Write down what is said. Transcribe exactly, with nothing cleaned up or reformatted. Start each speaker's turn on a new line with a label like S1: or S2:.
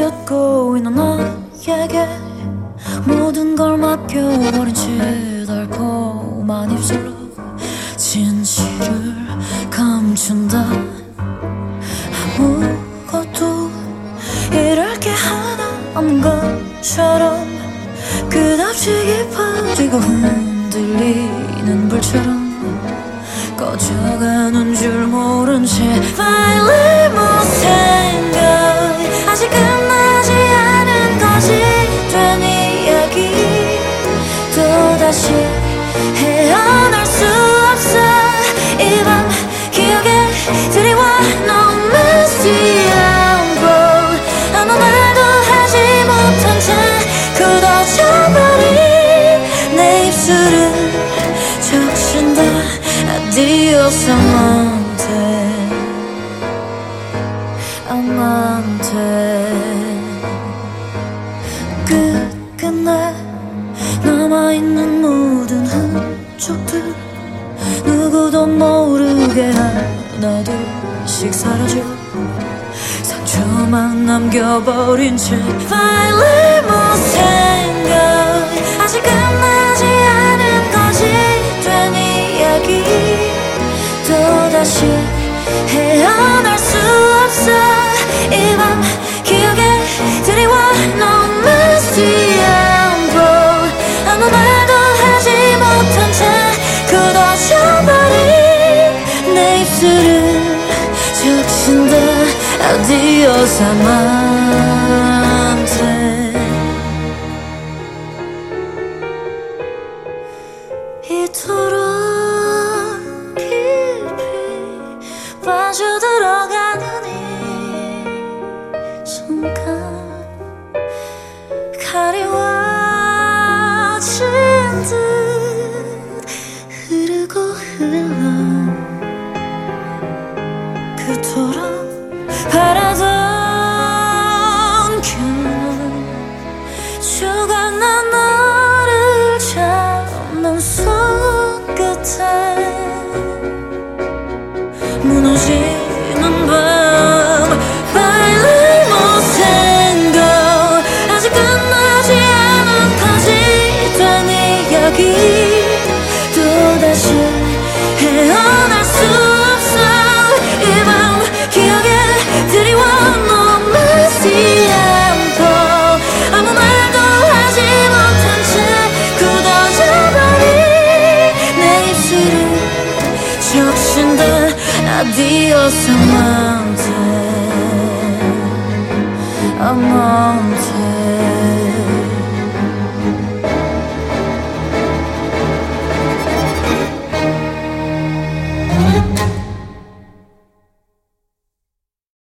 S1: 숨겨듣고 있는 너에게 모든 걸 맡겨버린 채 달콤한 입술로 진실을 감춘다. 아무것도 잃을 게 하나 없는 것처럼 끝없이 깊어지고 흔들리는 불처럼 꺼져가는 줄 모른 채 Finally 못 생각 아직 끝나지 않은 거짓된 이야기 또다시 헤어날 수 없어. 이 밤 기억에 드리워 No mercy 않고 아무 말도 하지 못한 채 굳어져버린 내 입술을 적신다. Adios amante, amante. 끝끝내 남아있는 모든 흔적들 누구도 모르게 하나둘씩 사라져 상처만 남겨버린 채 Finally 못 생각 아직 끝나지 않은 거짓된 이야기 또다시 헤어날 수 없어. 이 밤 기억에 드리워 No mercy 않고 아무 말도 하지 못한 채 굳어져버린 내 입술을 적신다. Adios amante. 이토록 깊이 빠져들어가는 이 순간 가리워진 듯 흐르고 흘러 그토록 바라던 그는 조각난 너를 잡는 손끝에 무너지는 밤 Finally 못 생각 아직 끝나지 않은 거짓된 이야기 또다시 헤어날 수 없어. 이 밤 기억에 드리워 No mercy 않고 아무 말도 하지 못한 채 굳어져버린 내 입술을 적신다. Adios amante, amante.